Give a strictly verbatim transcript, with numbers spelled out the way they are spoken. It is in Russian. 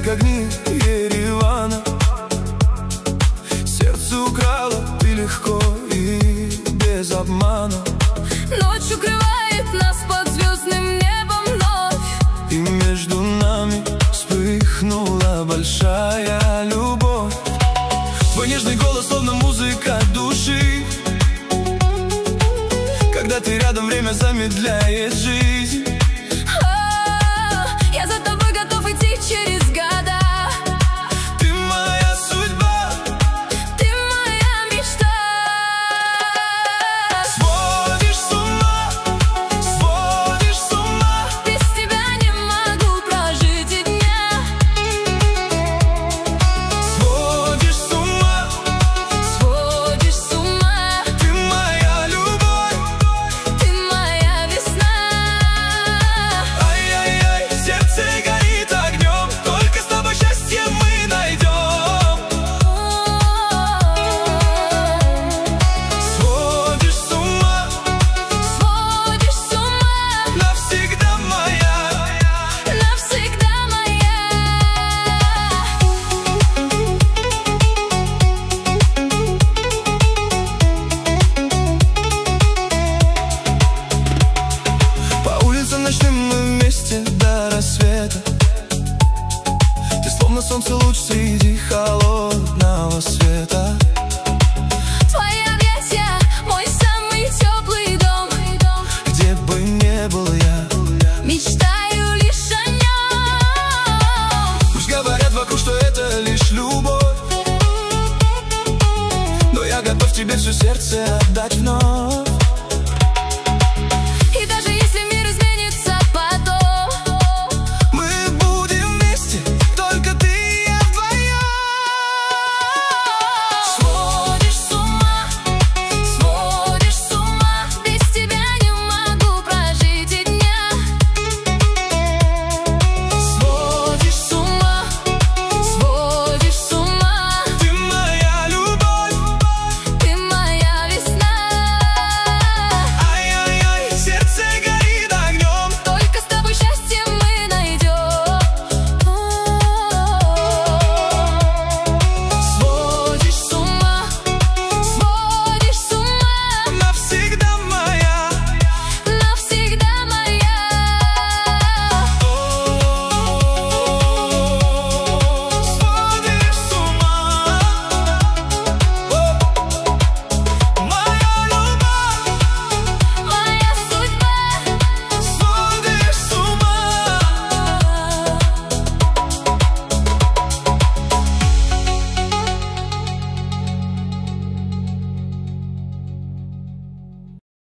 как огни Еревана. Сердце украла ты легко и без обмана. Ночь укрывает нас под звездным небом вновь, и между нами вспыхнула большая любовь. Твой нежный голос словно музыка души. Когда ты рядом, время замедляет жизнь. О, я за тобой готов идти через года. Ты моя судьба, ты моя мечта. Сводишь с ума, сводишь с ума. Без тебя не могу прожить и дня. Сводишь с ума, сводишь с ума. Ты моя любовь, ты моя весна. Ай-яй-яй, сердце горит огнем, только с тобой счастье мы найдем. Сводишь с ума, сводишь с ума. навсегда моя, навсегда моя. По улицам ночным мы вместе до рассвета. Ты словно солнце, луч среди холодного света. Твои объятия — мой самый теплый дом. Где бы не был я, Мечтаю лишь о нем. пусть говорят вокруг, что это лишь любовь, но я готов тебе все сердце отдать вновь.